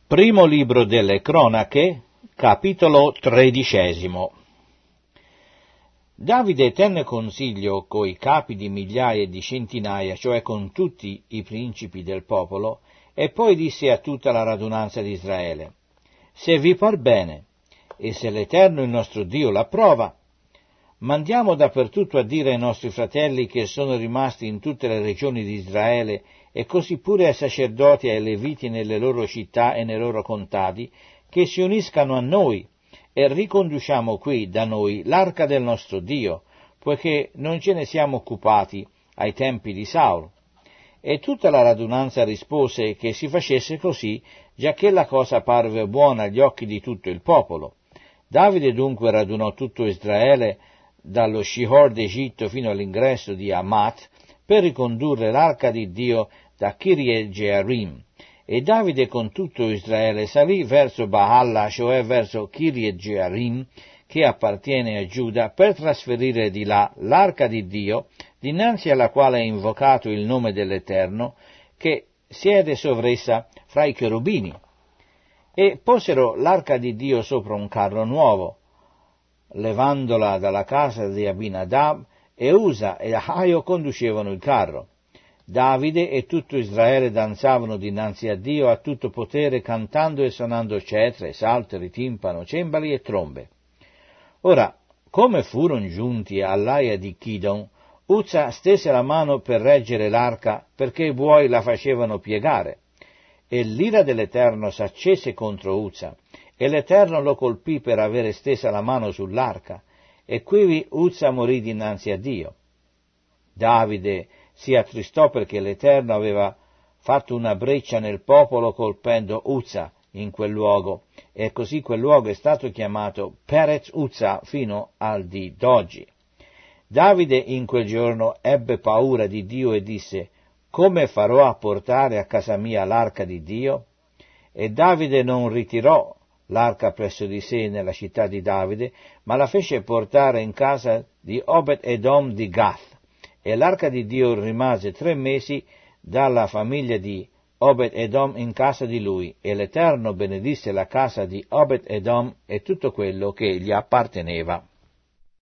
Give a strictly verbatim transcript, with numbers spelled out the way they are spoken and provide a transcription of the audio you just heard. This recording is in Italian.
Primo libro delle Cronache, capitolo tredicesimo. Davide tenne consiglio coi capi di migliaia e di centinaia, cioè con tutti i principi del popolo, e poi disse a tutta la radunanza di Israele: se vi par bene, e se l'Eterno il nostro Dio l'approva, mandiamo dappertutto a dire ai nostri fratelli che sono rimasti in tutte le regioni di Israele, e così pure ai sacerdoti e ai leviti nelle loro città e nei loro contadi, che si uniscano a noi e riconduciamo qui da noi l'arca del nostro Dio, poiché non ce ne siamo occupati ai tempi di Saulo. E tutta la radunanza rispose che si facesse così, giacché la cosa parve buona agli occhi di tutto il popolo. Davide dunque radunò tutto Israele dallo Shihor d'Egitto fino all'ingresso di Amat, per ricondurre l'arca di Dio da Kirjat Jearim. E Davide con tutto Israele salì verso Baalla, cioè verso Kirjat Jearim, che appartiene a Giuda, per trasferire di là l'arca di Dio, dinanzi alla quale è invocato il nome dell'Eterno, che siede sovressa fra i cherubini. E posero l'arca di Dio sopra un carro nuovo, levandola dalla casa di Abinadab, e Usa e Ahio conducevano il carro. Davide e tutto Israele danzavano dinanzi a Dio a tutto potere, cantando e suonando cetre, salteri, timpano, cembali e trombe. Ora, come furono giunti all'aia di Chidon, Uzza stese la mano per reggere l'arca, perché i buoi la facevano piegare. E l'ira dell'Eterno s'accese contro Uzza, e l'Eterno lo colpì per avere stesa la mano sull'arca, e quivi Uzza morì dinanzi a Dio. Davide si attristò perché l'Eterno aveva fatto una breccia nel popolo colpendo Uzza in quel luogo, e così quel luogo è stato chiamato Perez Uzza fino al dì d'oggi. Davide in quel giorno ebbe paura di Dio e disse: come farò a portare a casa mia l'arca di Dio? E Davide non ritirò l'arca presso di sé nella città di Davide, ma la fece portare in casa di Obed-Edom di Gath, e l'arca di Dio rimase tre mesi dalla famiglia di Obed-Edom in casa di lui, e l'Eterno benedisse la casa di Obed-Edom e tutto quello che gli apparteneva.